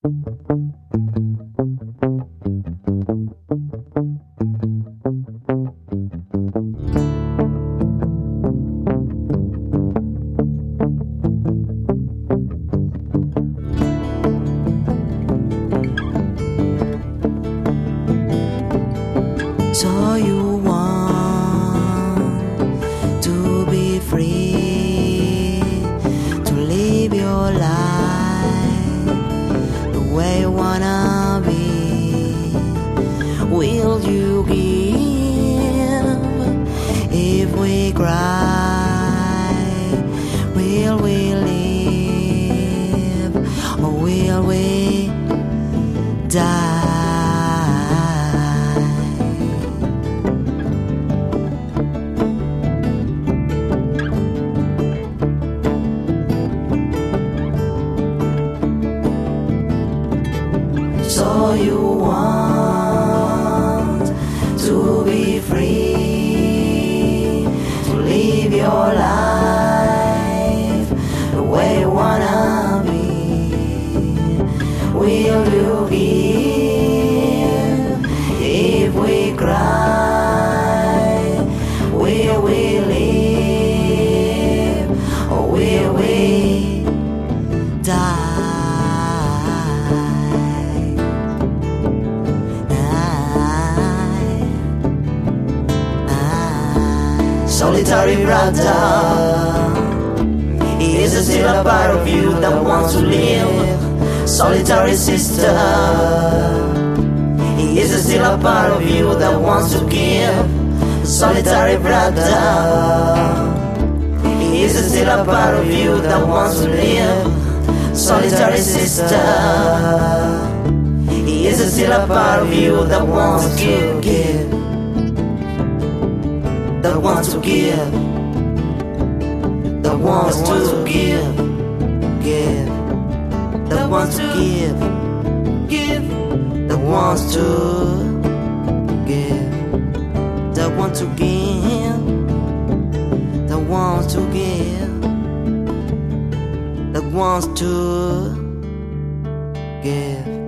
So you want to be free, to live your life the way you wanna be. Will you give if we cry? Will we live or will we die? So you want to be free, to live your life the way you wanna be. Will you give if we cry? Will we live or will we die? Solitary brother, is there still a part of you that wants to live? Solitary sister, is there still a part of you that wants to give? Solitary brother, is there still a part of you that wants to live? Solitary sister, is there still a part of you that wants to give? That wants to give, that wants to give, that wants to give, that wants to give, that wants to give, that wants to give, that wants to give.